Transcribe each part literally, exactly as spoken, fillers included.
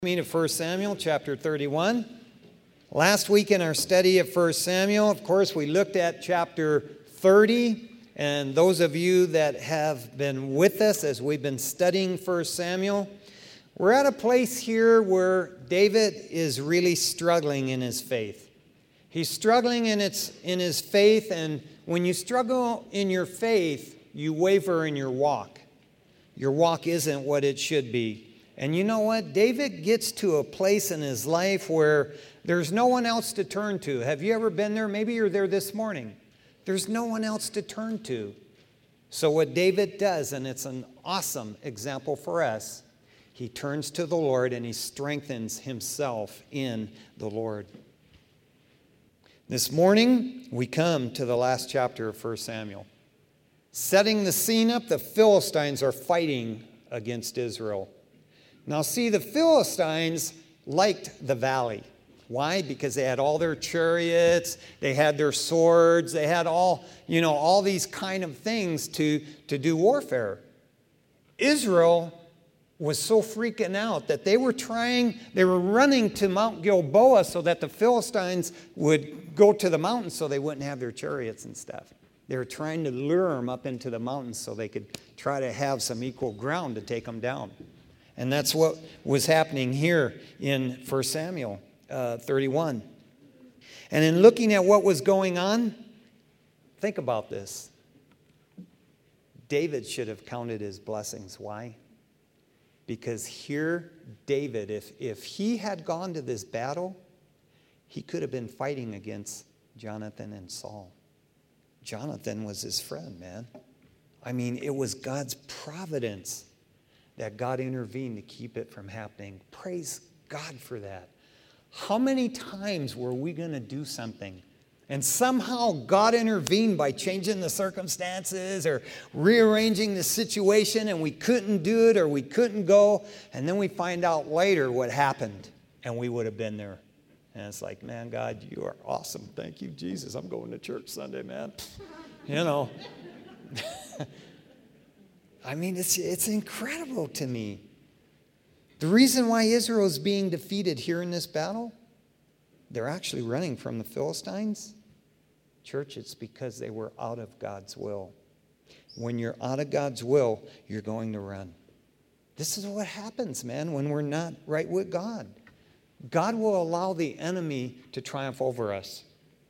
Me to First Samuel chapter thirty-one. Last week in our study of First Samuel, of course, we looked at chapter thirty. And those of you that have been with us as we've been studying First Samuel, we're at a place here where David is really struggling in his faith. He's struggling in, its, in his faith, and when you struggle in your faith, you waver in your walk. Your walk isn't what it should be. And you know what? David gets to a place in his life where there's no one else to turn to. Have you ever been there? Maybe you're there this morning. There's no one else to turn to. So what David does, and it's an awesome example for us, he turns to the Lord and he strengthens himself in the Lord. This morning, we come to the last chapter of First Samuel. Setting the scene up, the Philistines are fighting against Israel. Now see, the Philistines liked the valley. Why? Because they had all their chariots, they had their swords, they had all, you know, all these kind of things to, to do warfare. Israel was so freaking out that they were trying, they were running to Mount Gilboa so that the Philistines would go to the mountains so they wouldn't have their chariots and stuff. They were trying to lure them up into the mountains so they could try to have some equal ground to take them down. And that's what was happening here in First Samuel uh, thirty-one. And in looking at what was going on, think about this. David should have counted his blessings. Why? Because here, David, if, if he had gone to this battle, he could have been fighting against Jonathan and Saul. Jonathan was his friend, man. I mean, it was God's providence that God intervened to keep it from happening. Praise God for that. How many times were we going to do something and somehow God intervened by changing the circumstances or rearranging the situation and we couldn't do it or we couldn't go, and then we find out later what happened and we would have been there. And it's like, man, God, you are awesome. Thank you, Jesus. I'm going to church Sunday, man. You know. I mean, it's it's incredible to me. The reason why Israel is being defeated here in this battle, they're actually running from the Philistines. Church, it's because they were out of God's will. When you're out of God's will, you're going to run. This is what happens, man, when we're not right with God. God will allow the enemy to triumph over us.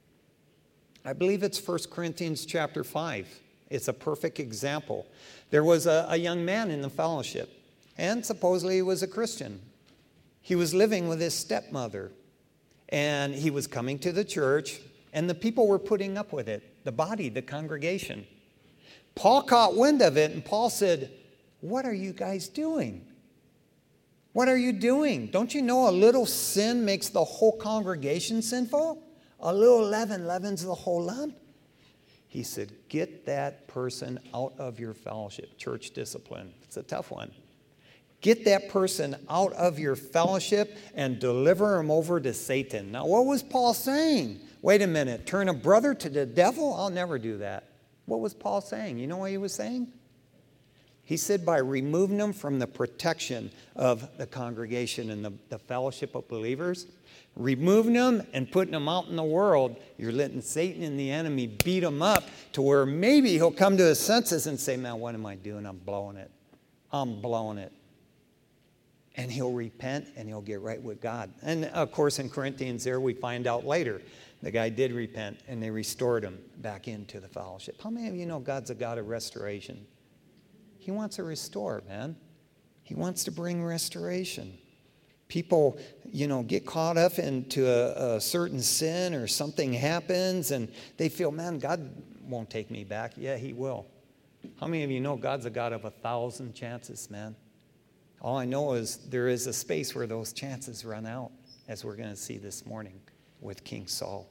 I believe it's First Corinthians chapter five. It's a perfect example. There was a, a young man in the fellowship, and supposedly he was a Christian. He was living with his stepmother, and he was coming to the church, and the people were putting up with it, the body, the congregation. Paul caught wind of it, and Paul said, "What are you guys doing? What are you doing? Don't you know a little sin makes the whole congregation sinful? A little leaven leavens the whole lump." He said, get that person out of your fellowship. Church discipline. It's a tough one. Get that person out of your fellowship and deliver him over to Satan. Now, what was Paul saying? Wait a minute. Turn a brother to the devil? I'll never do that. What was Paul saying? You know what he was saying? He said by removing them from the protection of the congregation and the, the fellowship of believers, removing them and putting them out in the world, you're letting Satan and the enemy beat them up to where maybe he'll come to his senses and say, man, what am I doing? I'm blowing it. I'm blowing it. And he'll repent and he'll get right with God. And of course in Corinthians there we find out later the guy did repent and they restored him back into the fellowship. How many of you know God's a God of restoration? He wants to restore, man. He wants to bring restoration. People, you know, get caught up into a, a certain sin or something happens and they feel, man, God won't take me back. Yeah, he will. How many of you know God's a God of a thousand chances, man? All I know is there is a space where those chances run out, as we're going to see this morning with King Saul.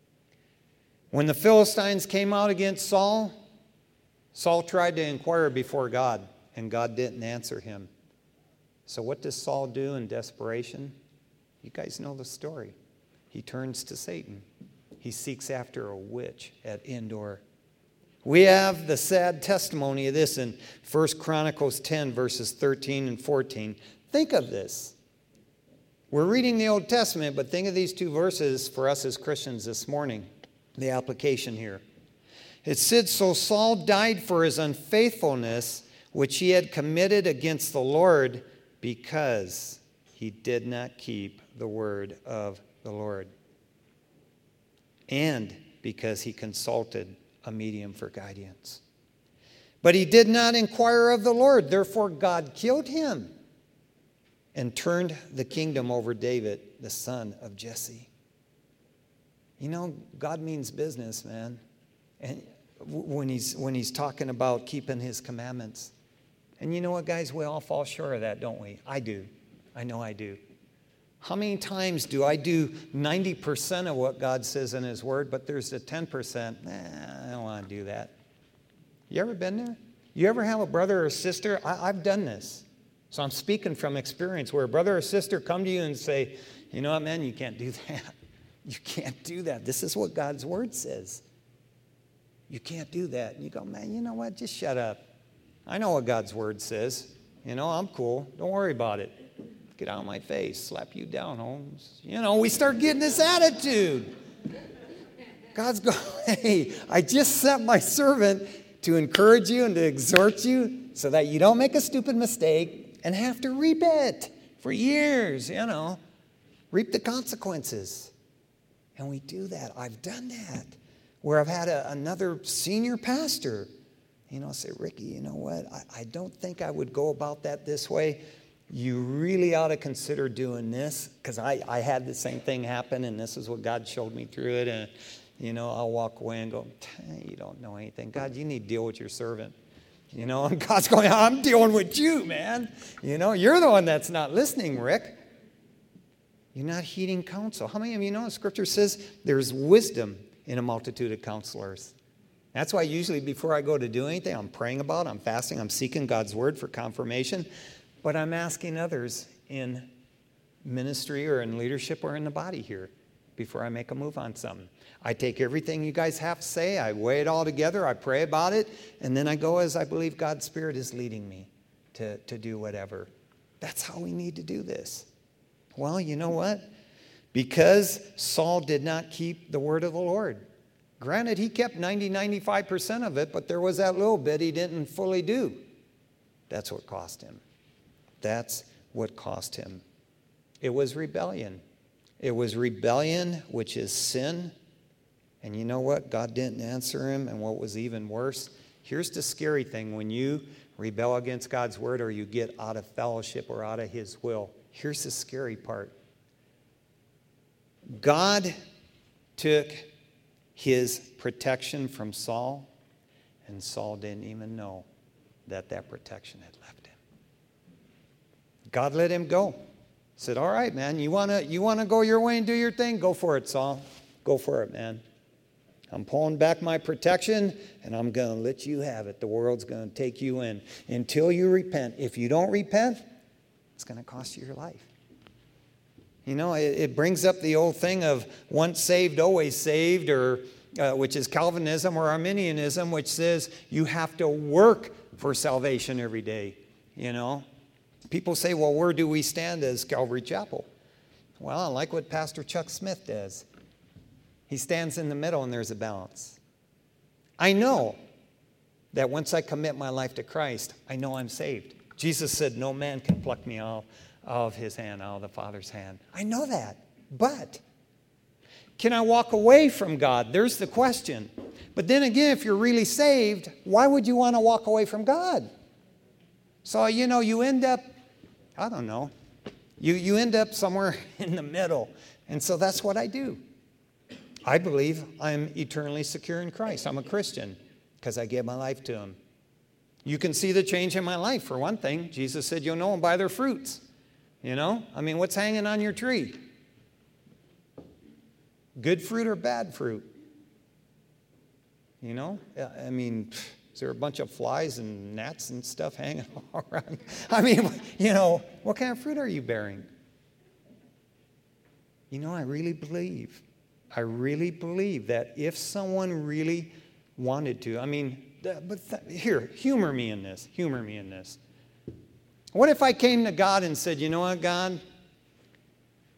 When the Philistines came out against Saul, Saul tried to inquire before God, and God didn't answer him. So what does Saul do in desperation? You guys know the story. He turns to Satan. He seeks after a witch at Endor. We have the sad testimony of this in First Chronicles ten, verses thirteen and fourteen. Think of this. We're reading the Old Testament, but think of these two verses for us as Christians this morning. The application here. It said, so Saul died for his unfaithfulness, which he had committed against the Lord, because he did not keep the word of the Lord, and because he consulted a medium for guidance. But he did not inquire of the Lord. Therefore, God killed him and turned the kingdom over David, the son of Jesse. You know, God means business, man. And when he's, when he's talking about keeping his commandments. And you know what, guys? We all fall short of that, don't we? I do. I know I do. How many times do I do ninety percent of what God says in his word, but there's the ten percent, nah, I don't want to do that. You ever been there? You ever have a brother or sister? I, I've done this. So I'm speaking from experience where a brother or sister come to you and say, you know what, man, you can't do that. You can't do that. This is what God's word says. You can't do that. And you go, man, you know what? Just shut up. I know what God's word says. You know, I'm cool. Don't worry about it. Get out of my face. Slap you down, Holmes. You know, we start getting this attitude. God's going, hey, I just sent my servant to encourage you and to exhort you so that you don't make a stupid mistake and have to reap it for years, you know. Reap the consequences. And we do that. I've done that. Where I've had a, another senior pastor, you know, say, Ricky, you know what? I, I don't think I would go about that this way. You really ought to consider doing this, because I, I had the same thing happen, and this is what God showed me through it. And, you know, I'll walk away and go, you don't know anything. God, you need to deal with your servant. You know, and God's going, I'm dealing with you, man. You know, you're the one that's not listening, Rick. You're not heeding counsel. How many of you know the scripture says there's wisdom in a multitude of counselors? That's why usually before I go to do anything, I'm praying about it, I'm fasting, I'm seeking God's word for confirmation. But I'm asking others in ministry or in leadership or in the body here before I make a move on something. I take everything you guys have to say, I weigh it all together, I pray about it, and then I go as I believe God's Spirit is leading me to, to do whatever. That's how we need to do this. Well, you know what? Because Saul did not keep the word of the Lord. Granted, he kept ninety, ninety-five percent of it, but there was that little bit he didn't fully do. That's what cost him. That's what cost him. It was rebellion. It was rebellion, which is sin. And you know what? God didn't answer him. And what was even worse, here's the scary thing. When you rebel against God's word or you get out of fellowship or out of his will, here's the scary part. God took his protection from Saul, and Saul didn't even know that that protection had left him. God let him go. Said, all right, man, you want to you want to go your way and do your thing? Go for it, Saul. Go for it, man. I'm pulling back my protection, and I'm going to let you have it. The world's going to take you in until you repent. If you don't repent, it's going to cost you your life. You know, it, it brings up the old thing of once saved, always saved, or uh, which is Calvinism, or Arminianism, which says you have to work for salvation every day, you know. People say, well, where do we stand as Calvary Chapel? Well, I like what Pastor Chuck Smith does. He stands in the middle and there's a balance. I know that once I commit my life to Christ, I know I'm saved. Jesus said, no man can pluck me out of his hand, out of the Father's hand. I know that. But can I walk away from God? There's the question. But then again, if you're really saved, why would you want to walk away from God? So, you know, you end up, I don't know, you, you end up somewhere in the middle. And so that's what I do. I believe I'm eternally secure in Christ. I'm a Christian because I gave my life to him. You can see the change in my life, for one thing. Jesus said, you'll know them by their fruits. You know? I mean, what's hanging on your tree? Good fruit or bad fruit? You know? I mean, is there a bunch of flies and gnats and stuff hanging around? I mean, you know, what kind of fruit are you bearing? You know, I really believe, I really believe that if someone really wanted to, I mean, but th- here, humor me in this, humor me in this. What if I came to God and said, you know what, God?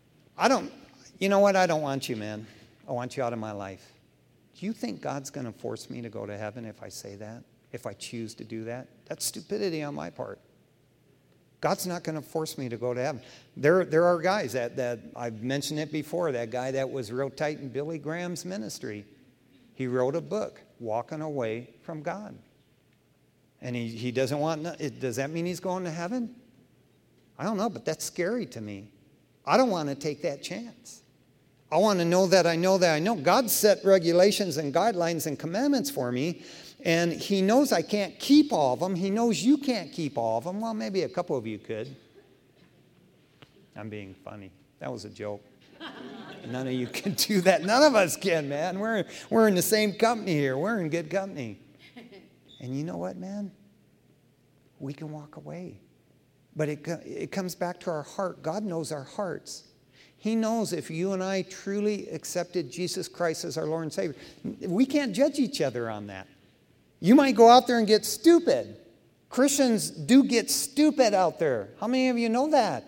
I don't, you know what? I don't want you, man. I want you out of my life. Do you think God's going to force me to go to heaven if I say that? If I choose to do that? That's stupidity on my part. God's not going to force me to go to heaven. There, there are guys that, that, I've mentioned it before, that guy that was real tight in Billy Graham's ministry. He wrote a book, Walking Away from God. And he, he doesn't want, does that mean he's going to heaven? I don't know, but that's scary to me. I don't want to take that chance. I want to know that I know that I know. God set regulations and guidelines and commandments for me, and he knows I can't keep all of them. He knows you can't keep all of them. Well, maybe a couple of you could. I'm being funny. That was a joke. None of you can do that. None of us can, man. We're, we're in the same company here. We're in good company. And you know what, man? We can walk away. But it, it comes back to our heart. God knows our hearts. He knows if you and I truly accepted Jesus Christ as our Lord and Savior. We can't judge each other on that. You might go out there and get stupid. Christians do get stupid out there. How many of you know that?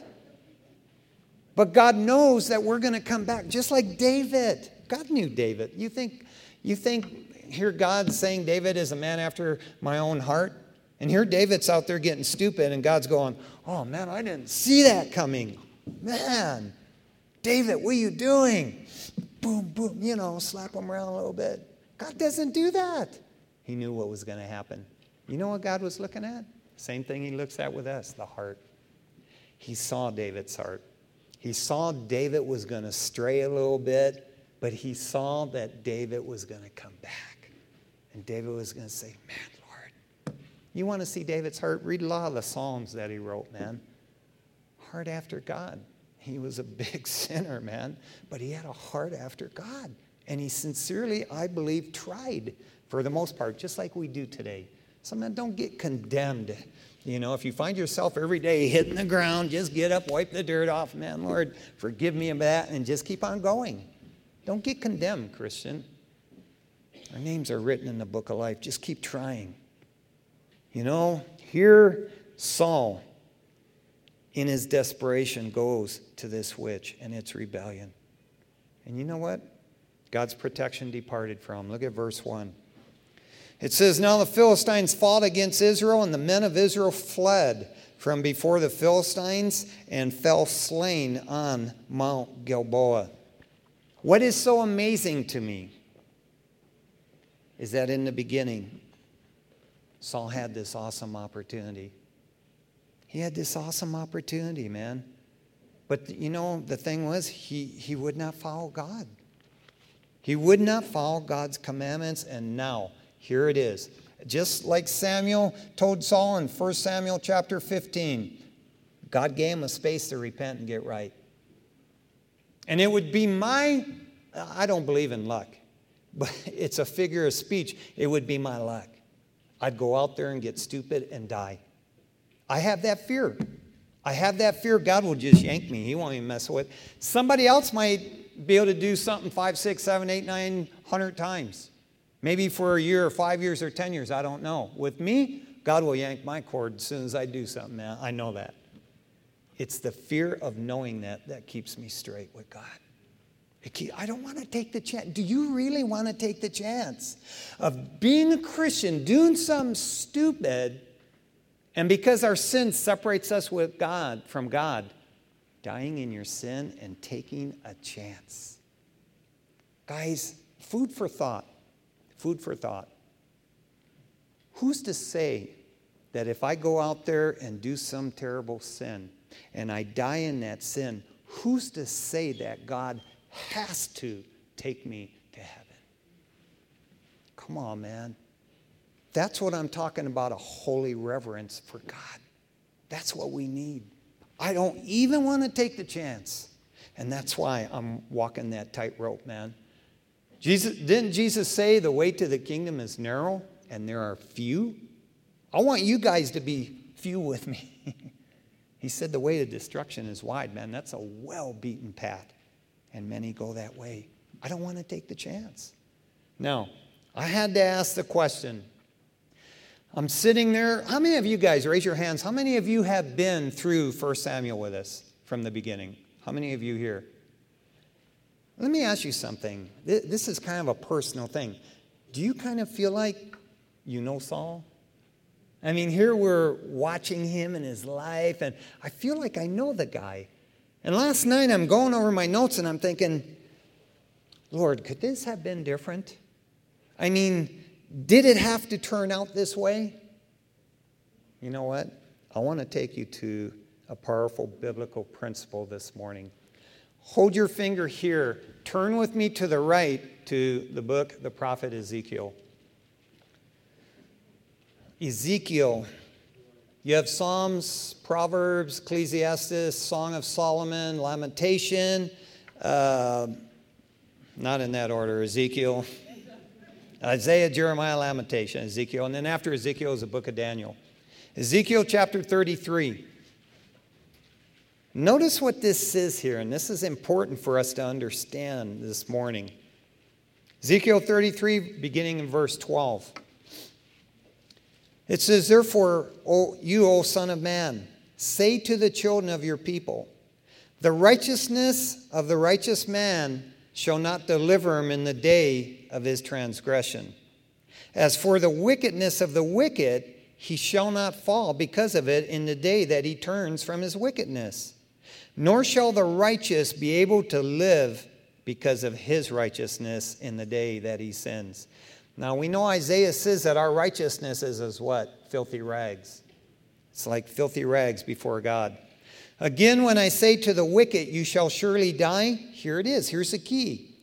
But God knows that we're going to come back, just like David. God knew David. You think, you think here God's saying David is a man after my own heart? And here David's out there getting stupid, and God's going, oh, man, I didn't see that coming. Man, David, what are you doing? Boom, boom, you know, slap him around a little bit. God doesn't do that. He knew what was going to happen. You know what God was looking at? Same thing he looks at with us, the heart. He saw David's heart. He saw David was going to stray a little bit, but he saw that David was going to come back. And David was going to say, man, Lord, you want to see David's heart? Read a lot of the Psalms that he wrote, man. Heart after God. He was a big sinner, man, but he had a heart after God. And he sincerely, I believe, tried for the most part, just like we do today. So, man, don't get condemned. You know, if you find yourself every day hitting the ground, just get up, wipe the dirt off. Man, Lord, forgive me of that, and just keep on going. Don't get condemned, Christian. Our names are written in the book of life. Just keep trying. You know, here Saul, in his desperation, goes to this witch and its rebellion. And you know what? God's protection departed from him. Look at verse one. It says, now the Philistines fought against Israel, and the men of Israel fled from before the Philistines and fell slain on Mount Gilboa. What is so amazing to me is that in the beginning, Saul had this awesome opportunity. He had this awesome opportunity, man. But you know, the thing was, he, he would not follow God. He would not follow God's commandments, and now, here it is. Just like Samuel told Saul in First Samuel chapter fifteen, God gave him a space to repent and get right. And it would be my, I don't believe in luck, but it's a figure of speech. It would be my luck. I'd go out there and get stupid and die. I have that fear. I have that fear God will just yank me. He won't even mess with it. Somebody else might be able to do something five, six, seven, eight, nine hundred times. Maybe for a year or five years or ten years. I don't know. With me, God will yank my cord as soon as I do something, man. I know that. It's the fear of knowing that that keeps me straight with God. Keep, I don't want to take the chance. Do you really want to take the chance of being a Christian, doing something stupid, and because our sin separates us with God, from God, dying in your sin and taking a chance? Guys, food for thought. Food for thought. Who's to say that if I go out there and do some terrible sin and I die in that sin, who's to say that God has to take me to heaven? Come on, man. That's what I'm talking about, a holy reverence for God. That's what we need. I don't even want to take the chance. And that's why I'm walking that tightrope, man. Jesus, didn't Jesus say the way to the kingdom is narrow and there are few? I want you guys to be few with me. He said the way to destruction is wide, man. That's a well-beaten path. And many go that way. I don't want to take the chance. Now, I had to ask the question. I'm sitting there. How many of you guys, raise your hands, how many of you have been through First Samuel with us from the beginning? How many of you here? Let me ask you something. This is kind of a personal thing. Do you kind of feel like you know Saul? I mean, here we're watching him and his life, and I feel like I know the guy. And last night I'm going over my notes and I'm thinking, Lord, could this have been different? I mean, did it have to turn out this way? You know what? I want to take you to a powerful biblical principle this morning. Hold your finger here. Turn with me to the right to the book, the prophet Ezekiel. Ezekiel. You have Psalms, Proverbs, Ecclesiastes, Song of Solomon, Lamentation. Uh, not in that order. Ezekiel. Isaiah, Jeremiah, Lamentation, Ezekiel. And then after Ezekiel is the book of Daniel. Ezekiel chapter thirty-three. Notice what this says here, and this is important for us to understand this morning. Ezekiel thirty-three, beginning in verse twelve. It says, therefore, o, you, O son of man, say to the children of your people, the righteousness of the righteous man shall not deliver him in the day of his transgression. As for the wickedness of the wicked, he shall not fall because of it in the day that he turns from his wickedness. Nor shall the righteous be able to live because of his righteousness in the day that he sins. Now we know Isaiah says that our righteousness is as what? Filthy rags. It's like filthy rags before God. Again, when I say to the wicked, you shall surely die, here it is. Here's the key.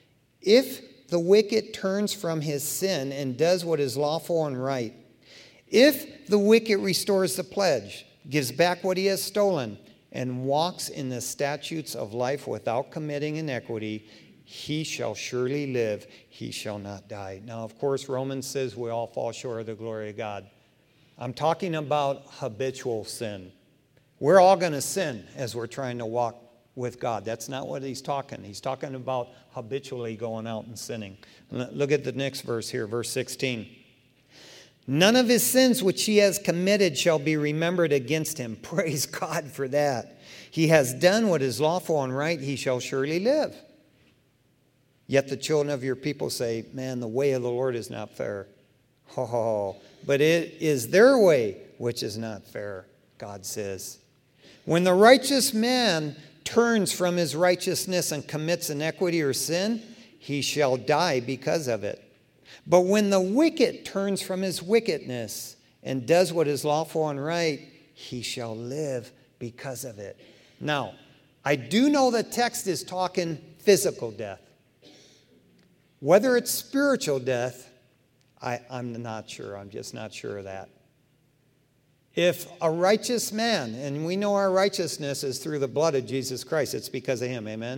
If the wicked turns from his sin and does what is lawful and right, if the wicked restores the pledge, gives back what he has stolen, and walks in the statutes of life without committing iniquity, he shall surely live, he shall not die. Now, of course, Romans says we all fall short of the glory of God. I'm talking about habitual sin. We're all going to sin as we're trying to walk with God. That's not what he's talking. He's talking about habitually going out and sinning. Look at the next verse here, verse sixteen. None of his sins which he has committed shall be remembered against him. Praise God for that. He has done what is lawful and right, he shall surely live. Yet the children of your people say, man, the way of the Lord is not fair. Ho, ho, ho. But it is their way which is not fair, God says. When the righteous man turns from his righteousness and commits iniquity or sin, he shall die because of it. But when the wicked turns from his wickedness and does what is lawful and right, he shall live because of it. Now, I do know the text is talking physical death. Whether it's spiritual death, I, I'm not sure. I'm just not sure of that. If a righteous man, and we know our righteousness is through the blood of Jesus Christ, it's because of him, amen?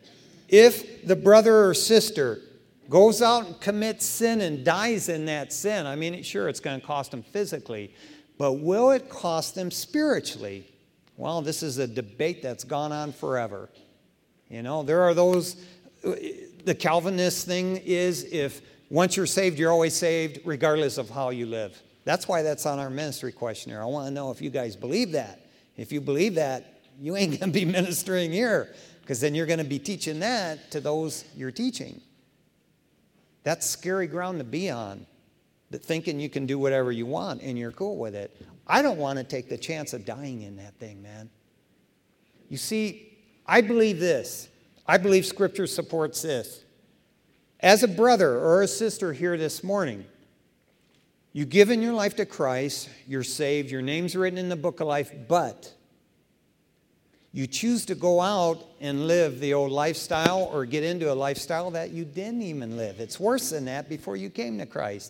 If the brother or sister goes out and commits sin and dies in that sin, I mean, sure, it's going to cost them physically, but will it cost them spiritually? Well, this is a debate that's gone on forever. You know, there are those, the Calvinist thing is if once you're saved, you're always saved regardless of how you live. That's why that's on our ministry questionnaire. I want to know if you guys believe that. If you believe that, you ain't going to be ministering here because then you're going to be teaching that to those you're teaching. That's scary ground to be on, that thinking you can do whatever you want and you're cool with it. I don't want to take the chance of dying in that thing, man. You see, I believe this. I believe Scripture supports this. As a brother or a sister here this morning, you've given your life to Christ, you're saved, your name's written in the book of life, but you choose to go out and live the old lifestyle or get into a lifestyle that you didn't even live. It's worse than that before you came to Christ.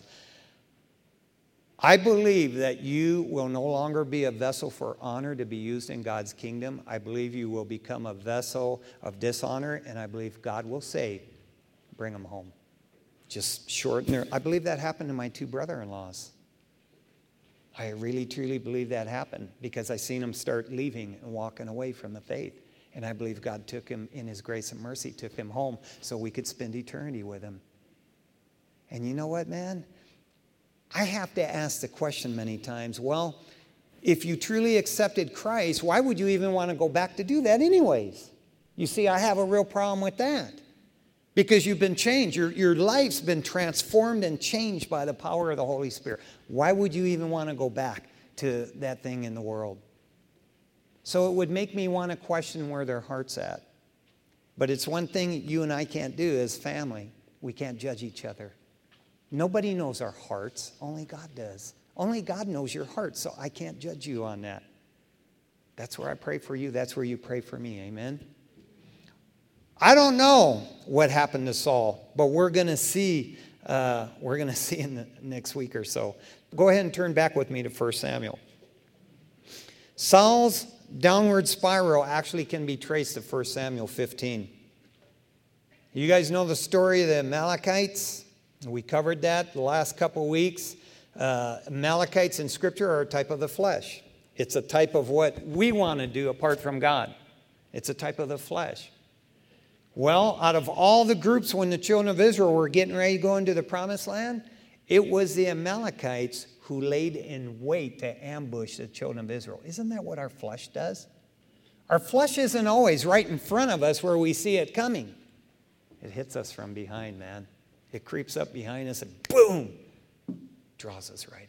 I believe that you will no longer be a vessel for honor to be used in God's kingdom. I believe you will become a vessel of dishonor, and I believe God will say, bring them home. Just shorten their... I believe that happened to my two brother-in-laws. I really, truly believe that happened because I seen them start leaving and walking away from the faith. And I believe God took him in his grace and mercy, took him home so we could spend eternity with him. And you know what, man? I have to ask the question many times, well, if you truly accepted Christ, why would you even want to go back to do that anyways? You see, I have a real problem with that. Because you've been changed. Your, your life's been transformed and changed by the power of the Holy Spirit. Why would you even want to go back to that thing in the world? So it would make me want to question where their heart's at. But it's one thing you and I can't do as family. We can't judge each other. Nobody knows our hearts. Only God does. Only God knows your heart, so I can't judge you on that. That's where I pray for you. That's where you pray for me. Amen? I don't know what happened to Saul, but we're going to see uh, we're going to see in the next week or so. Go ahead and turn back with me to First Samuel. Saul's downward spiral actually can be traced to First Samuel fifteen. You guys know the story of the Amalekites? We covered that the last couple of weeks. Uh, Amalekites in Scripture are a type of the flesh. It's a type of what we want to do apart from God. It's a type of the flesh. Well, out of all the groups when the children of Israel were getting ready to go into the promised land, it was the Amalekites who laid in wait to ambush the children of Israel. Isn't that what our flesh does? Our flesh isn't always right in front of us where we see it coming. It hits us from behind, man. It creeps up behind us and boom, draws us right in.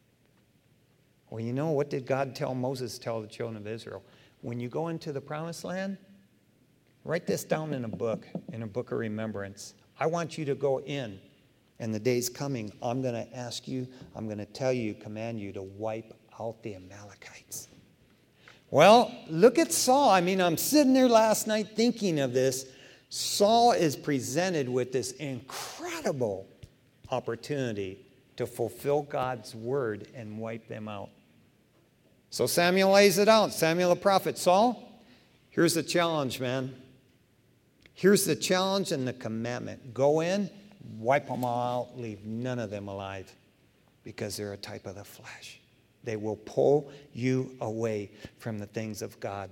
Well, you know, what did God tell Moses, tell the children of Israel? When you go into the promised land, write this down in a book, in a book of remembrance. I want you to go in, and the day's coming. I'm going to ask you, I'm going to tell you, command you to wipe out the Amalekites. Well, look at Saul. I mean, I'm sitting there last night thinking of this. Saul is presented with this incredible opportunity to fulfill God's word and wipe them out. So Samuel lays it out. Samuel the prophet. Saul, here's the challenge, man. Here's the challenge and the commandment. Go in, wipe them all out, leave none of them alive, because they're a type of the flesh. They will pull you away from the things of God.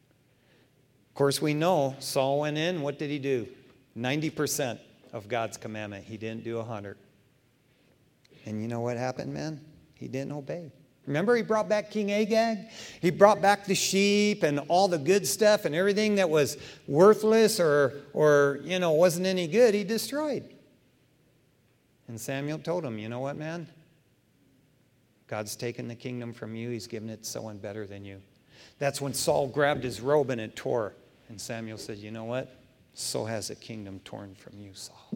Of course, we know Saul went in. What did he do? ninety percent of God's commandment. He didn't do one hundred. And you know what happened, man? He didn't obey. Remember, he brought back King Agag? He brought back the sheep and all the good stuff, and everything that was worthless or, or you know, wasn't any good, he destroyed. And Samuel told him, you know what, man? God's taken the kingdom from you. He's given it to someone better than you. That's when Saul grabbed his robe and it tore. And Samuel said, you know what? So has the kingdom torn from you, Saul.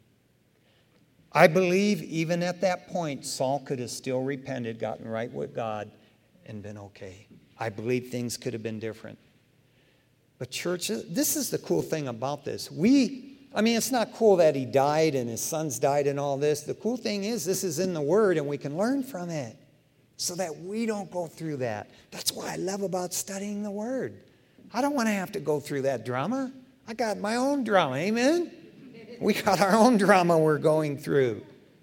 I believe even at that point, Saul could have still repented, gotten right with God, and been okay. I believe things could have been different. But church, this is the cool thing about this. We, I mean, it's not cool that he died and his sons died and all this. The cool thing is this is in the Word and we can learn from it so that we don't go through that. That's what I love about studying the Word. I don't want to have to go through that drama. I got my own drama, amen? We got our own drama we're going through.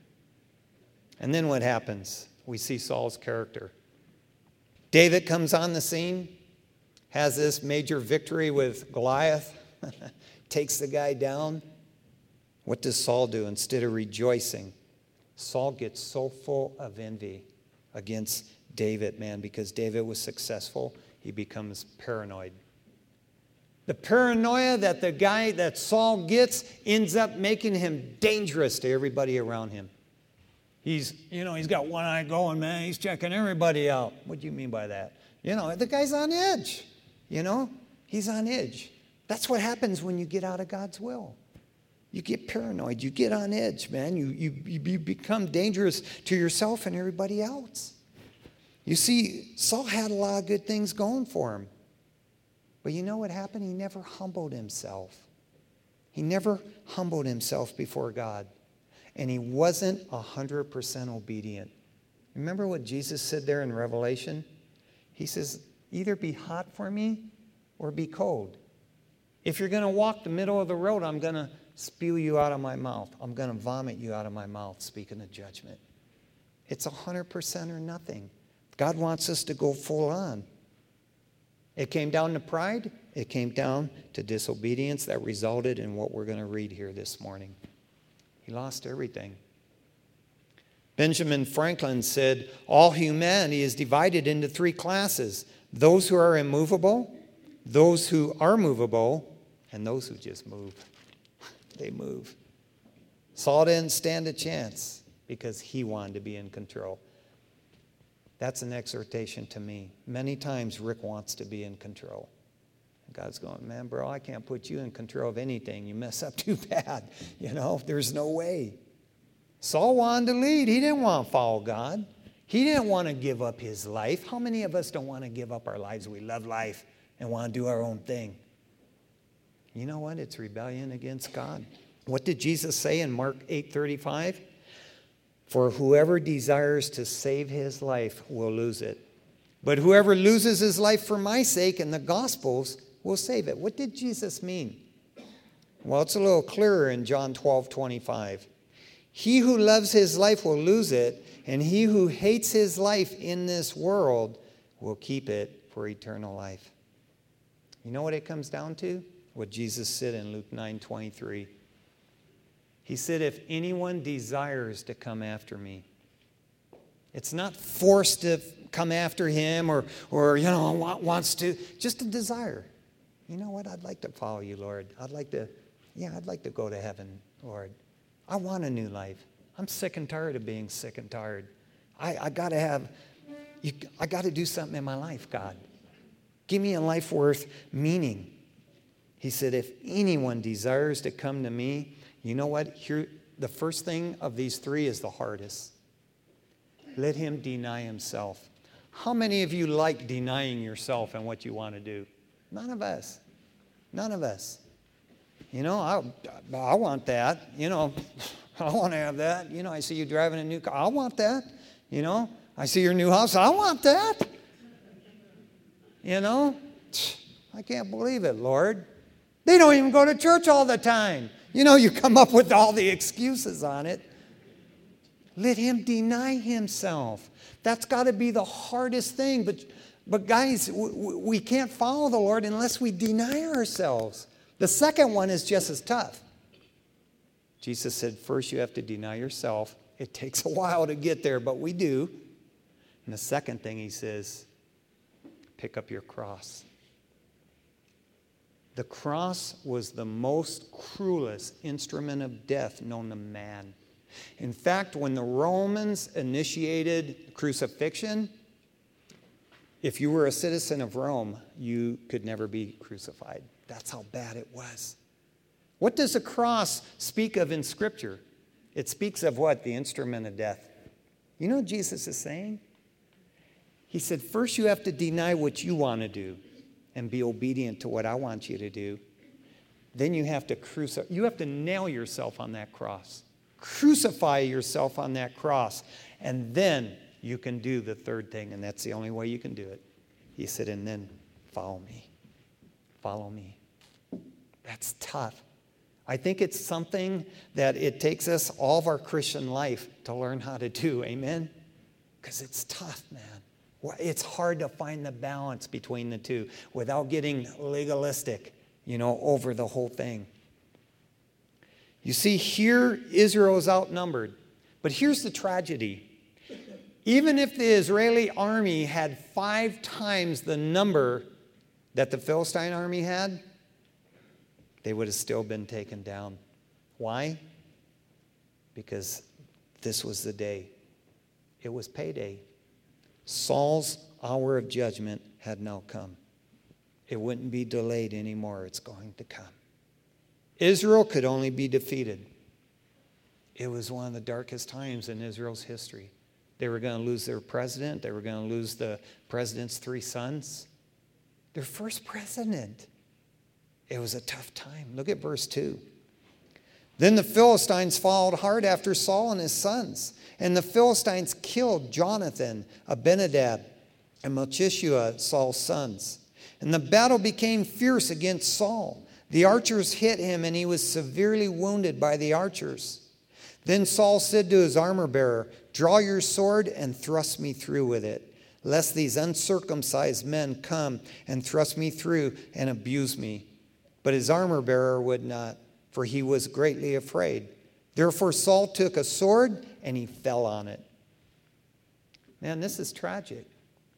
And then what happens? We see Saul's character. David comes on the scene, has this major victory with Goliath, takes the guy down. What does Saul do? Instead of rejoicing, Saul gets so full of envy against David, man, because David was successful, he becomes paranoid. The paranoia that the guy that Saul gets ends up making him dangerous to everybody around him. He's, you know, he's got one eye going, man. He's checking everybody out. What do you mean by that? You know, the guy's on edge. You know, he's on edge. That's what happens when you get out of God's will. You get paranoid. You get on edge, man. You, you, you become dangerous to yourself and everybody else. You see, Saul had a lot of good things going for him. But you know what happened? He never humbled himself. He never humbled himself before God. And he wasn't one hundred percent obedient. Remember what Jesus said there in Revelation? He says, either be hot for me or be cold. If you're going to walk the middle of the road, I'm going to spew you out of my mouth. I'm going to vomit you out of my mouth, speaking of judgment. It's one hundred percent or nothing. God wants us to go full on. It came down to pride. It came down to disobedience that resulted in what we're going to read here this morning. He lost everything. Benjamin Franklin said, all humanity is divided into three classes. Those who are immovable, those who are movable, and those who just move. they move. Saul didn't stand a chance because he wanted to be in control. That's an exhortation to me. Many times Rick wants to be in control. God's going, man, bro, I can't put you in control of anything. You mess up too bad. You know, there's no way. Saul wanted to lead. He didn't want to follow God. He didn't want to give up his life. How many of us don't want to give up our lives? We love life and want to do our own thing. You know what? It's rebellion against God. What did Jesus say in Mark eight thirty-five? For whoever desires to save his life will lose it. But whoever loses his life for my sake and the gospel's will save it. What did Jesus mean? Well, it's a little clearer in John twelve twenty-five. He who loves his life will lose it, and he who hates his life in this world will keep it for eternal life. You know what it comes down to? What Jesus said in Luke nine twenty-three. He said, if anyone desires to come after me, it's not forced to come after him or, or you know, wants to, just a desire. You know what? I'd like to follow you, Lord. I'd like to, yeah, I'd like to go to heaven, Lord. I want a new life. I'm sick and tired of being sick and tired. I, I got to have, you, I got to do something in my life, God. Give me a life worth meaning. He said, if anyone desires to come to me, you know what? Here, the first thing of these three is the hardest. Let him deny himself. How many of you like denying yourself and what you want to do? None of us. None of us. You know, I, I want that. You know, I want to have that. You know, I see you driving a new car. I want that. You know, I see your new house. I want that. You know, I can't believe it, Lord. They don't even go to church all the time. You know, you come up with all the excuses on it. Let him deny himself. That's got to be the hardest thing. But, but guys, we, we can't follow the Lord unless we deny ourselves. The second one is just as tough. Jesus said, first you have to deny yourself. It takes a while to get there, but we do. And the second thing he says, pick up your cross. The cross was the most cruelest instrument of death known to man. In fact, when the Romans initiated crucifixion, if you were a citizen of Rome, you could never be crucified. That's how bad it was. What does a cross speak of in Scripture? It speaks of what? The instrument of death. You know what Jesus is saying? He said, first you have to deny what you want to do and be obedient to what I want you to do. Then you have to crucify. You have to nail yourself on that cross. Crucify yourself on that cross. And then you can do the third thing, and that's the only way you can do it. He said, and then follow me. Follow me. That's tough. I think it's something that it takes us all of our Christian life to learn how to do. Amen? Because it's tough, man. It's hard to find the balance between the two without getting legalistic, you know, over the whole thing. You see, here Israel is outnumbered. But here's the tragedy. Even if the Israeli army had five times the number that the Philistine army had, they would have still been taken down. Why? Because this was the day. It was payday. Saul's hour of judgment had now come. It wouldn't be delayed anymore. It's going to come. Israel could only be defeated. It was one of the darkest times in Israel's history. They were going to lose their president. They were going to lose the president's three sons. Their first president. It was a tough time. Look at verse two. Then the Philistines followed hard after Saul and his sons. And the Philistines killed Jonathan, Abinadab, and Malchishua, Saul's sons. And the battle became fierce against Saul. The archers hit him, and he was severely wounded by the archers. Then Saul said to his armor-bearer, draw your sword and thrust me through with it, lest these uncircumcised men come and thrust me through and abuse me. But his armor-bearer would not, for he was greatly afraid. Therefore Saul took a sword and he fell on it. Man, this is tragic.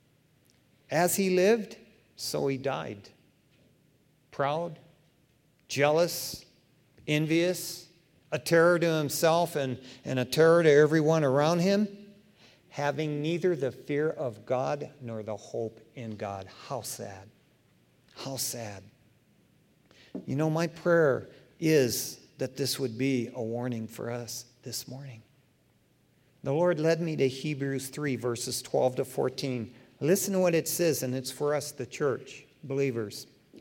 As he lived, so he died. Proud, jealous, envious, a terror to himself and, and a terror to everyone around him, having neither the fear of God nor the hope in God. How sad. How sad. You know, my prayer is that this would be a warning for us this morning. The Lord led me to Hebrews three, verses twelve to fourteen. Listen to what it says, and it's for us, the church, believers.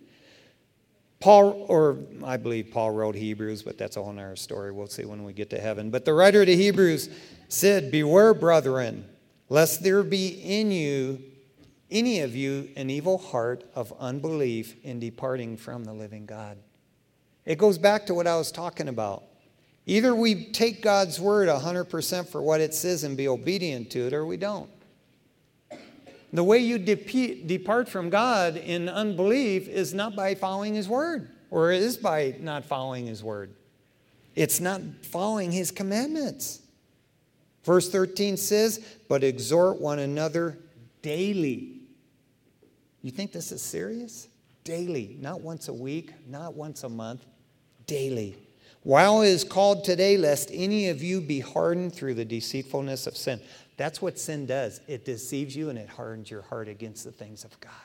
Paul, or I believe Paul wrote Hebrews, but that's a whole other story. We'll see when we get to heaven. But the writer to Hebrews said, "Beware, brethren, lest there be in you, any of you, an evil heart of unbelief in departing from the living God." It goes back to what I was talking about. Either we take God's word one hundred percent for what it says and be obedient to it, or we don't. The way you de- depart from God in unbelief is not by following His word, or it is by not following His word. It's not following His commandments. Verse thirteen says, "But exhort one another daily." You think this is serious? Daily. Not once a week, not once a month. Daily. "While it is called today, lest any of you be hardened through the deceitfulness of sin." That's what sin does. It deceives you and it hardens your heart against the things of God.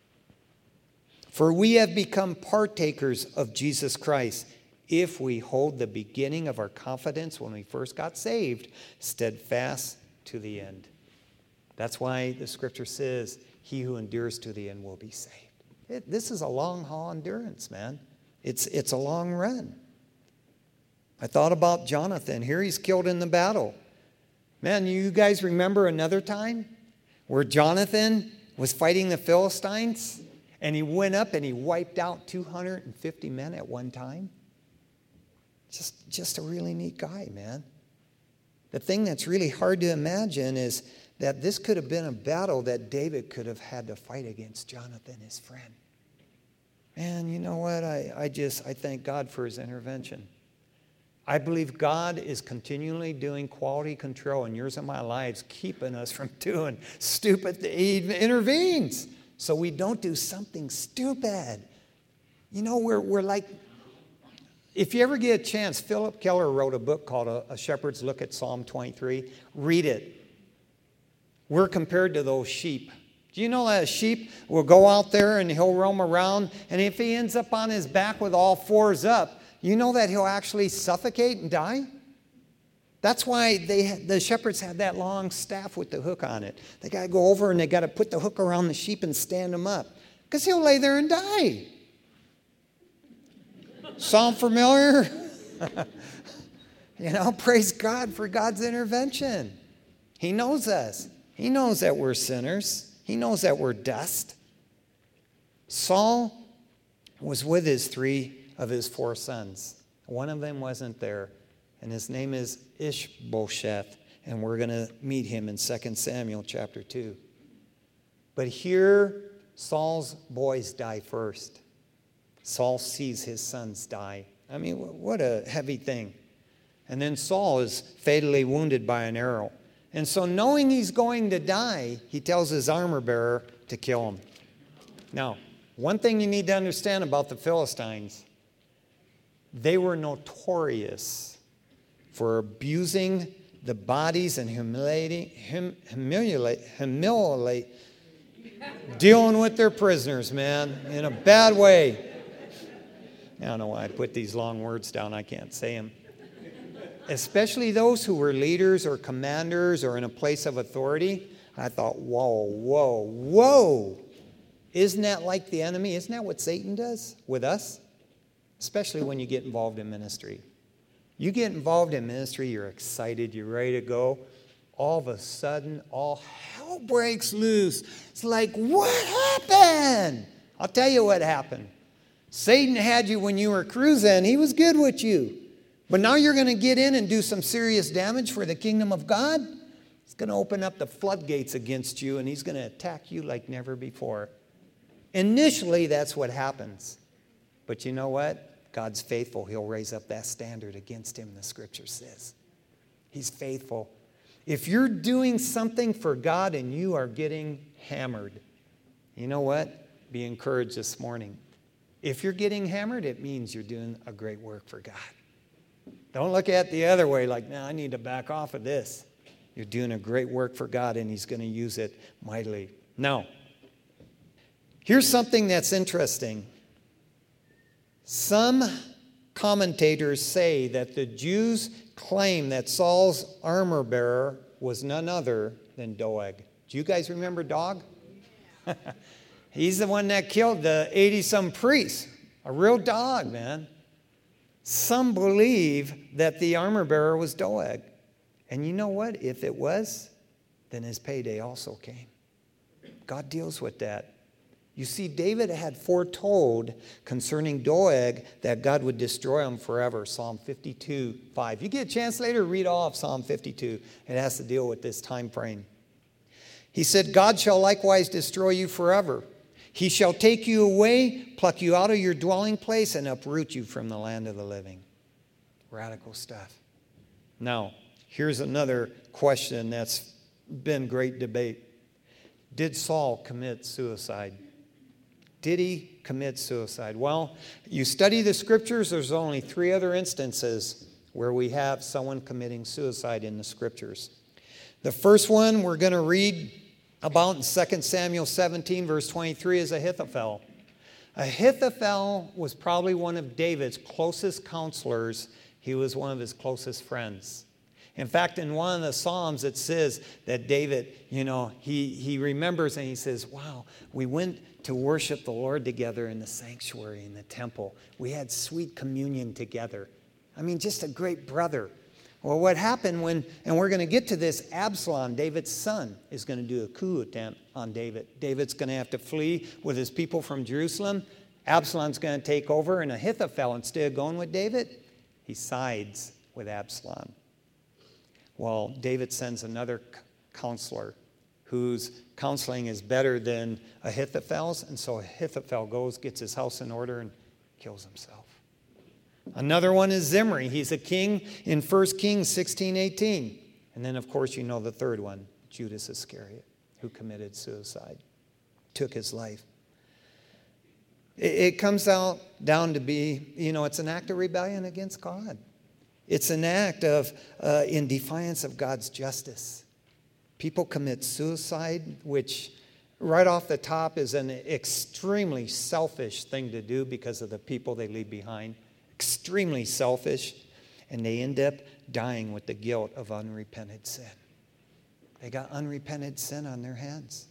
"For we have become partakers of Jesus Christ, if we hold the beginning of our confidence when we first got saved steadfast to the end." That's why the scripture says, "He who endures to the end will be saved." It, this is a long haul endurance, man. It's, it's a long run. I thought about Jonathan. Here he's killed in the battle. Man, you guys remember another time where Jonathan was fighting the Philistines and he went up and he wiped out two hundred fifty men at one time? Just, just a really neat guy, man. The thing that's really hard to imagine is that this could have been a battle that David could have had to fight against Jonathan, his friend. Man, you know what? I, I just, I thank God for His intervention. I believe God is continually doing quality control in yours and my lives, keeping us from doing stupid things. He intervenes so we don't do something stupid. You know, we're, we're like, if you ever get a chance, Philip Keller wrote a book called A, a Shepherd's Look at Psalm twenty-three. Read it. We're compared to those sheep. Do you know that a sheep will go out there and he'll roam around, and if he ends up on his back with all fours up, you know that he'll actually suffocate and die? That's why they the shepherds had that long staff with the hook on it. They got to go over and they got to put the hook around the sheep and stand him up, because he'll lay there and die. Sound familiar? You know, praise God for God's intervention. He knows us. He knows that we're sinners. He knows that we're dust. Saul was with his three of his four sons. One of them wasn't there, and his name is Ishbosheth, and we're going to meet him in Second Samuel chapter two. But here, Saul's boys die first. Saul sees his sons die. I mean, what a heavy thing. And then Saul is fatally wounded by an arrow. And so knowing he's going to die, he tells his armor bearer to kill him. Now, one thing you need to understand about the Philistines, they were notorious for abusing the bodies and humiliating, hum, humiliate, humiliate, dealing with their prisoners, man, in a bad way. I don't know why I put these long words down. I can't say them. Especially those who were leaders or commanders or in a place of authority. I thought, whoa, whoa, whoa. Isn't that like the enemy? Isn't that what Satan does with us? Especially when you get involved in ministry. You get involved in ministry, you're excited, you're ready to go. All of a sudden, all hell breaks loose. It's like, what happened? I'll tell you what happened. Satan had you when you were cruising. He was good with you. But now you're going to get in and do some serious damage for the kingdom of God. He's going to open up the floodgates against you, and he's going to attack you like never before. Initially, that's what happens. But you know what? God's faithful. He'll raise up that standard against him, the scripture says. He's faithful. If you're doing something for God and you are getting hammered, you know what? Be encouraged this morning. If you're getting hammered, it means you're doing a great work for God. Don't look at it the other way like, no, I need to back off of this. You're doing a great work for God, and he's going to use it mightily. Now, here's something that's interesting. Some commentators say that the Jews claim that Saul's armor bearer was none other than Doeg. Do you guys remember Doeg? He's the one that killed the eighty-some priests. A real dog, man. Some believe that the armor bearer was Doeg. And you know what? If it was, then his payday also came. God deals with that. You see, David had foretold concerning Doeg that God would destroy him forever. Psalm fifty-two, five. You get a chance later, read all of Psalm fifty-two. It has to deal with this time frame. He said, God shall likewise destroy you forever. He shall take you away, pluck you out of your dwelling place, and uproot you from the land of the living. Radical stuff. Now, here's another question that's been great debate. Did Saul commit suicide? Did he commit suicide? Well, you study the scriptures, there's only three other instances where we have someone committing suicide in the scriptures. The first one we're going to read about in Second Samuel seventeen, verse twenty-three, is Ahithophel. Ahithophel was probably one of David's closest counselors. He was one of his closest friends. In fact, in one of the Psalms, it says that David, you know, he, he remembers and he says, wow, we went to worship the Lord together in the sanctuary, in the temple. We had sweet communion together. I mean, just a great brother. Well, what happened when, and we're going to get to this, Absalom, David's son, is going to do a coup attempt on David. David's going to have to flee with his people from Jerusalem. Absalom's going to take over, and Ahithophel, instead of going with David, he sides with Absalom. Well, David sends another counselor whose counseling is better than Ahithophel's, and so Ahithophel goes, gets his house in order, and kills himself. Another one is Zimri. He's a king in First Kings sixteen eighteen. And then, of course, you know the third one, Judas Iscariot, who committed suicide, took his life. It, it comes out down to be, you know, it's an act of rebellion against God. It's an act of uh, in defiance of God's justice. People commit suicide, which right off the top is an extremely selfish thing to do because of the people they leave behind. Extremely selfish, and they end up dying with the guilt of unrepented sin. They got unrepented sin on their hands.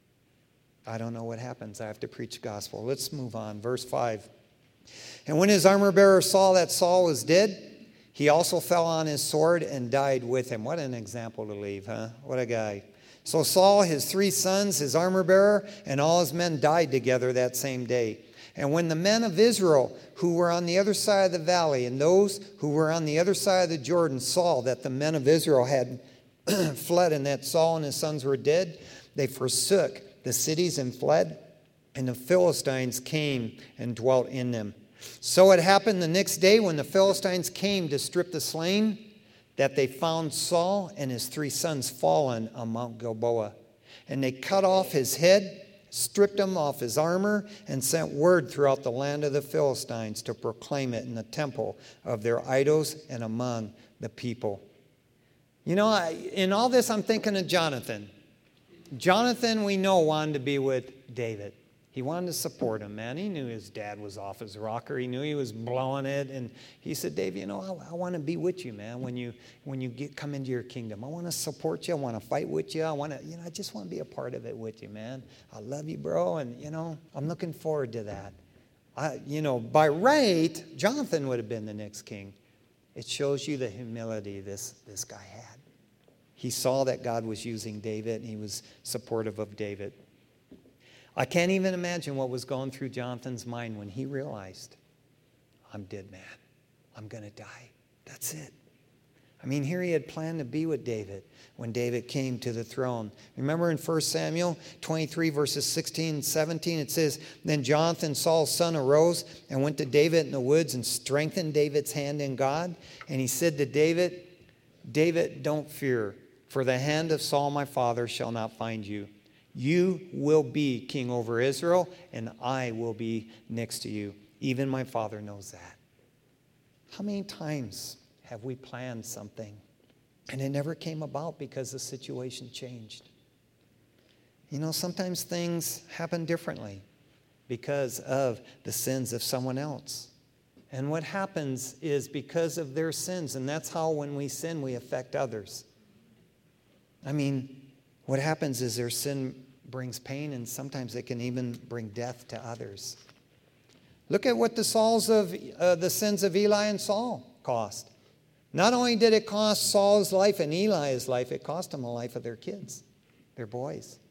I don't know what happens. I have to preach gospel. Let's move on. Verse five. And when his armor bearer saw that Saul was dead, he also fell on his sword and died with him. What an example to leave, huh? What a guy. So Saul, his three sons, his armor bearer, and all his men died together that same day. And when the men of Israel who were on the other side of the valley and those who were on the other side of the Jordan saw that the men of Israel had fled and that Saul and his sons were dead, they forsook the cities and fled, and the Philistines came and dwelt in them. So it happened the next day when the Philistines came to strip the slain, that they found Saul and his three sons fallen on Mount Gilboa. And they cut off his head, stripped him off his armor, and sent word throughout the land of the Philistines to proclaim it in the temple of their idols and among the people. You know, I, in all this, I'm thinking of Jonathan. Jonathan, we know, wanted to be with David. He wanted to support him, man. He knew his dad was off his rocker. He knew he was blowing it. And he said, Dave, you know, I, I want to be with you, man, when you when you get, come into your kingdom. I want to support you. I want to fight with you. I want to, you know, I just want to be a part of it with you, man. I love you, bro. And, you know, I'm looking forward to that. I, you know, by right, Jonathan would have been the next king. It shows you the humility this, this guy had. He saw that God was using David, and he was supportive of David. I can't even imagine what was going through Jonathan's mind when he realized, I'm dead, man. I'm going to die. That's it. I mean, here he had planned to be with David when David came to the throne. Remember in First Samuel twenty-three, verses sixteen and seventeen, it says, Then Jonathan, Saul's son, arose and went to David in the woods and strengthened David's hand in God. And he said to David, David, don't fear, for the hand of Saul my father shall not find you. You will be king over Israel, and I will be next to you. Even my Father knows that. How many times have we planned something and it never came about because the situation changed? You know, sometimes things happen differently because of the sins of someone else. And what happens is because of their sins, and that's how when we sin, we affect others. I mean, what happens is their sin brings pain, and sometimes it can even bring death to others. Look at what the Sauls of uh, the sins of Eli and Saul cost. Not only did it cost Saul's life and Eli's life, it cost them the life of their kids, their boys.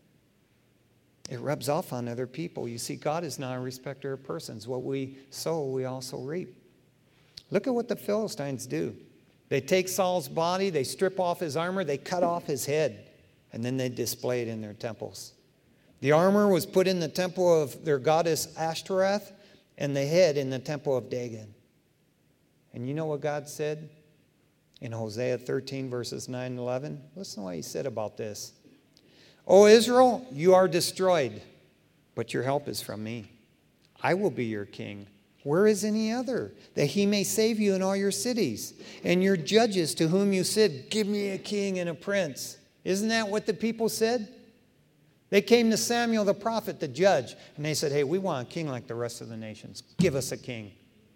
It rubs off on other people. You see, God is not a respecter of persons. What we sow, we also reap. Look at what the Philistines do. They take Saul's body, they strip off his armor, they cut off his head, and then they display it in their temples. The armor was put in the temple of their goddess Ashtoreth, and the head in the temple of Dagon. And you know what God said in Hosea thirteen, verses nine and eleven? Listen to what he said about this. O Israel, you are destroyed, but your help is from me. I will be your king. Where is any other, that he may save you in all your cities? And your judges to whom you said, give me a king and a prince. Isn't that what the people said? They came to Samuel the prophet, the judge, and they said, hey, we want a king like the rest of the nations. Give us a king.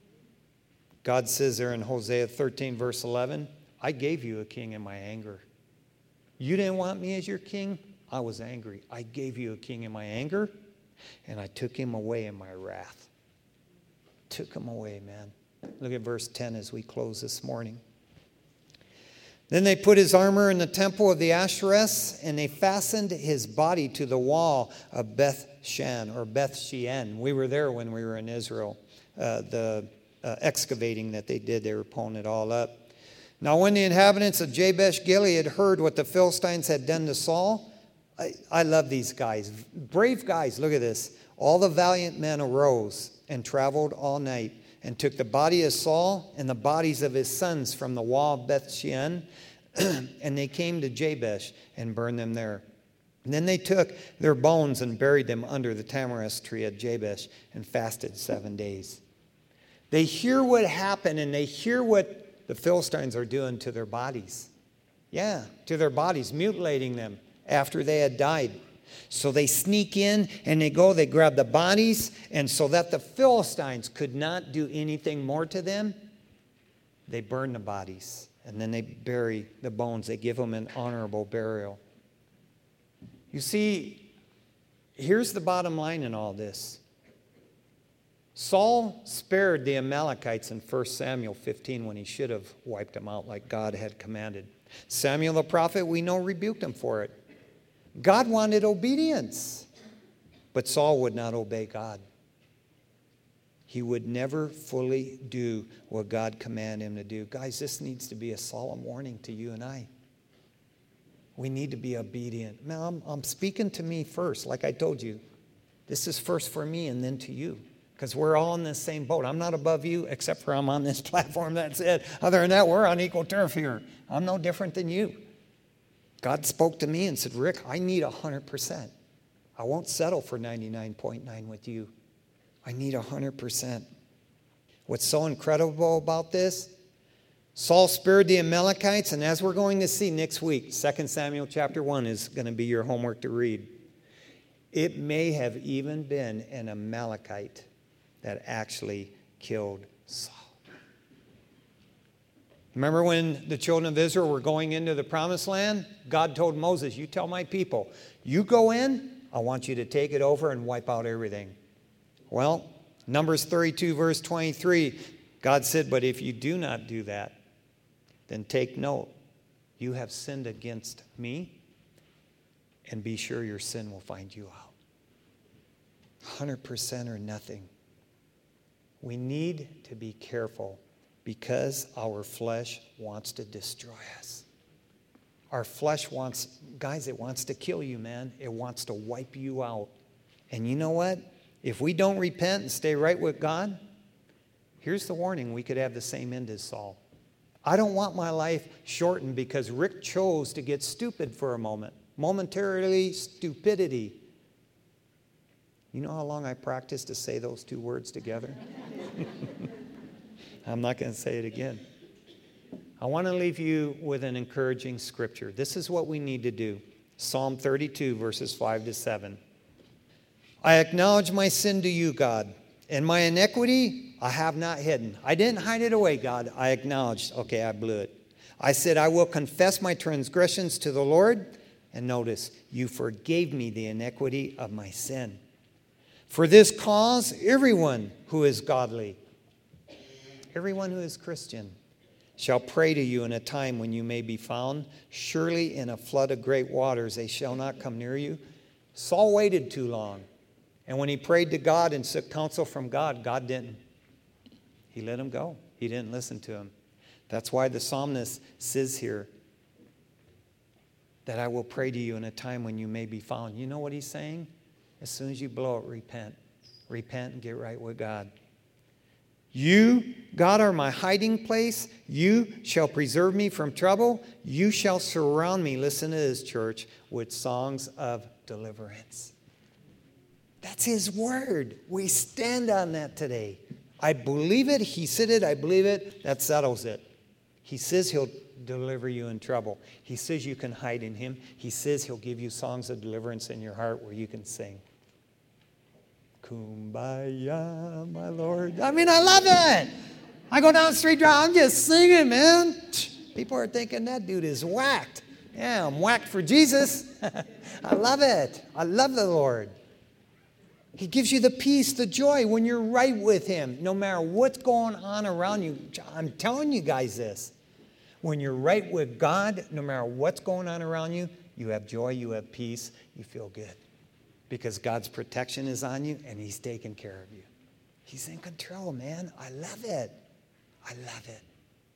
God says there in Hosea thirteen, verse eleven, I gave you a king in my anger. You didn't want me as your king? I was angry. I gave you a king in my anger, and I took him away in my wrath. Took him away, man. Look at verse ten as we close this morning. Then they put his armor in the temple of the Ashereth, and they fastened his body to the wall of Beth Shan, or Beth Shean. We were there when we were in Israel. Uh, the uh, excavating that they did, they were pulling it all up. Now when the inhabitants of Jabesh Gilead heard what the Philistines had done to Saul, I, I love these guys. Brave guys, look at this. All the valiant men arose and traveled all night, and took the body of Saul and the bodies of his sons from the wall of Beth Shean, and they came to Jabesh and burned them there. And then they took their bones and buried them under the tamarisk tree at Jabesh and fasted seven days. They hear what happened, and they hear what the Philistines are doing to their bodies. Yeah, to their bodies, mutilating them after they had died. So they sneak in and they go, they grab the bodies, and so that the Philistines could not do anything more to them, they burn the bodies, and then they bury the bones. They give them an honorable burial. You see, here's the bottom line in all this. Saul spared the Amalekites in First Samuel fifteen when he should have wiped them out like God had commanded. Samuel the prophet, we know, rebuked him for it. God wanted obedience, but Saul would not obey God. He would never fully do what God commanded him to do. Guys, this needs to be a solemn warning to you and I. We need to be obedient. Now, I'm, I'm speaking to me first, like I told you. This is first for me and then to you, because we're all in the same boat. I'm not above you, except for I'm on this platform, that's it. Other than that, we're on equal turf here. I'm no different than you. God spoke to me and said, Rick, I need one hundred percent. I won't settle for ninety-nine point nine with you. I need one hundred percent. What's so incredible about this? Saul spared the Amalekites, and as we're going to see next week, Second Samuel chapter one is going to be your homework to read. It may have even been an Amalekite that actually killed Saul. Remember when the children of Israel were going into the promised land? God told Moses, you tell my people, you go in, I want you to take it over and wipe out everything. Well, Numbers thirty-two, verse twenty-three, God said, but if you do not do that, then take note, you have sinned against me, and be sure your sin will find you out. one hundred percent or nothing. We need to be careful, because our flesh wants to destroy us. Our flesh wants, guys, it wants to kill you, man. It wants to wipe you out. And you know what? If we don't repent and stay right with God, here's the warning. We could have the same end as Saul. I don't want my life shortened because Rick chose to get stupid for a moment. Momentarily, stupidity. You know how long I practiced to say those two words together? I'm not going to say it again. I want to leave you with an encouraging scripture. This is what we need to do. Psalm thirty-two, verses five to seven. I acknowledge my sin to you, God, and my iniquity I have not hidden. I didn't hide it away, God. I acknowledged, okay, I blew it. I said, I will confess my transgressions to the Lord. And notice, you forgave me the iniquity of my sin. For this cause, everyone who is godly, everyone who is Christian, shall pray to you in a time when you may be found. Surely in a flood of great waters they shall not come near you. Saul waited too long. And when he prayed to God and sought counsel from God, God didn't. He let him go. He didn't listen to him. That's why the psalmist says here that I will pray to you in a time when you may be found. You know what he's saying? As soon as you blow it, repent. Repent and get right with God. You, God, are my hiding place. You shall preserve me from trouble. You shall surround me, listen to this, church, with songs of deliverance. That's his word. We stand on that today. I believe it. He said it. I believe it. That settles it. He says he'll deliver you in trouble. He says you can hide in him. He says he'll give you songs of deliverance in your heart where you can sing. Kumbaya, my Lord. I mean, I love it. I go down the street, I'm just singing, man. People are thinking that dude is whacked. Yeah, I'm whacked for Jesus. I love it. I love the Lord. He gives you the peace, the joy when you're right with him, no matter what's going on around you. I'm telling you guys this. When you're right with God, no matter what's going on around you, you have joy, you have peace, you feel good. Because God's protection is on you and he's taking care of you. He's in control, man. I love it. I love it.